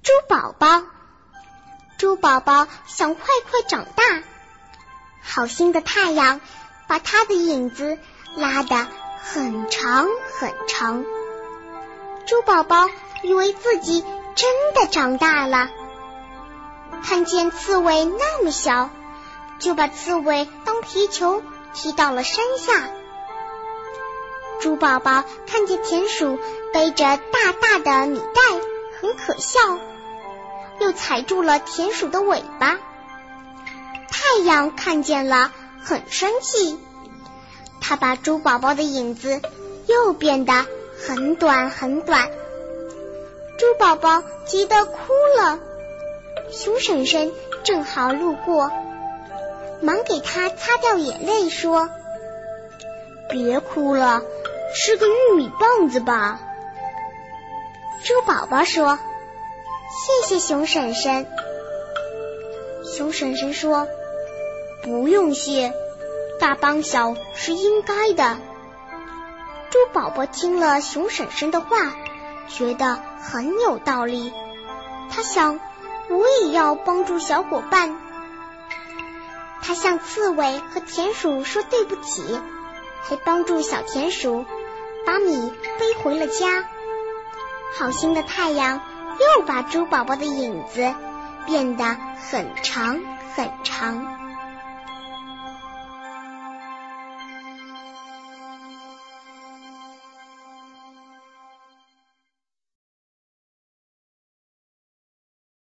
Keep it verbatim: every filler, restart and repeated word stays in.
猪宝宝。猪宝宝想快快长大，好心的太阳把它的影子拉得很长很长。猪宝宝以为自己真的长大了，看见刺猬那么小，就把刺猬当皮球踢到了山下。猪宝宝看见田鼠背着大大的米袋，很可笑，又踩住了田鼠的尾巴。太阳看见了，很生气，他把猪宝宝的影子又变得很短很短。猪宝宝急得哭了，熊婶婶正好路过，忙给他擦掉眼泪，说：别哭了，吃个玉米棒子吧。猪宝宝说：谢谢熊婶婶。熊婶婶说：不用谢，大帮小是应该的。猪宝宝听了熊婶婶的话，觉得很有道理，他想我也要帮助小伙伴。他向刺猬和田鼠说对不起，还帮助小田鼠把米背回了家。好心的太阳又把猪宝宝的影子变得很长很长。